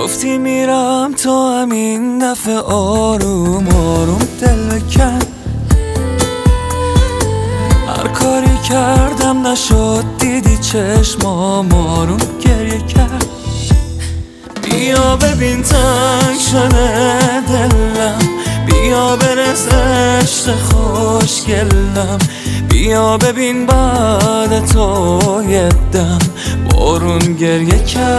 گفتی میرم تو همین دفعه آروم آروم دل بکن. هر کاری کردم نشد، دیدی چشمام آروم گریه کرد. بیا ببین تنگ شده دلم، بیا برس عشق خوشگلم. بیا ببین بعد تو یه دم بارون گریه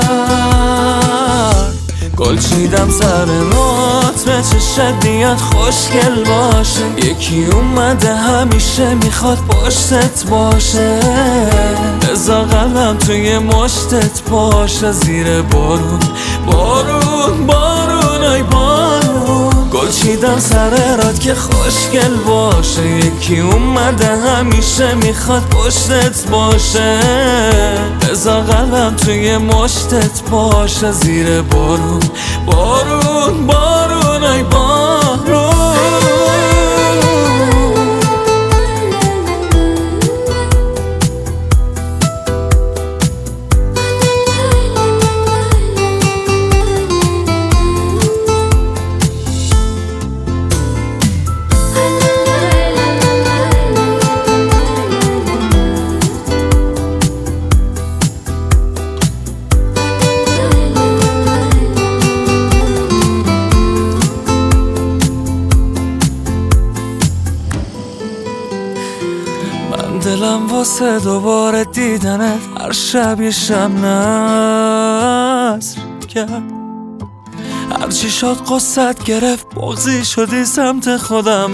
کرد. گل چیدم سر رات به چشت بیاد خوشگل باشه. یکی اومده همیشه میخواد پشتت باشه. بذار قلبم توی مشتت باشه. زیر بارون بارون بارون ای بارون. گل چیدم سر رات که خوشگل باشه. یکی اومده همیشه میخواد پشتت باشه. بذار قلبم توی مشتت باشه. زیر بارون بارون بارون ای بارون. دلم واسه دوباره دیدنت هر شب یه شب نصر کرد. هرچی شد قصت گرفت، بغضی شدی سمت خودم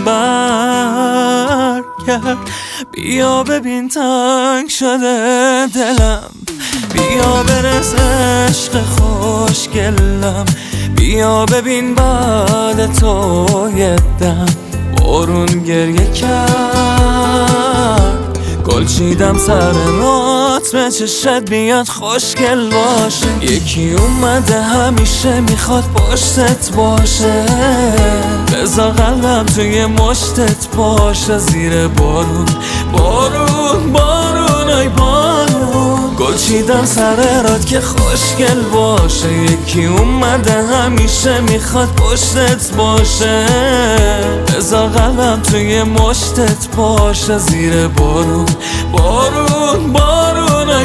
برگرد. بیا ببین تنگ شده دلم، بیا برس عشق خوشگلم. بیا ببین بعد تو یه دم بارون گریه کرد. گل چیدم سر رات به چشت بیاد خوشگل باشه. یکی اومده همیشه میخواد پشتت باشه. بذار قلبم توی مشتت باشه. زیر بارون بارون بارون ای بارون. گل چیدم سر رات که خوشگل باشه. یکی اومده همیشه میخواد پشتت باشه. بذار قلبم توی مشتت باشه. زیر بارون بارون بارون ای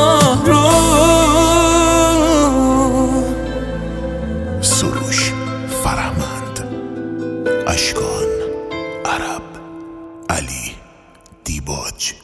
بارون. سروش فرهمند، اشکان، عرب، علی دیباج.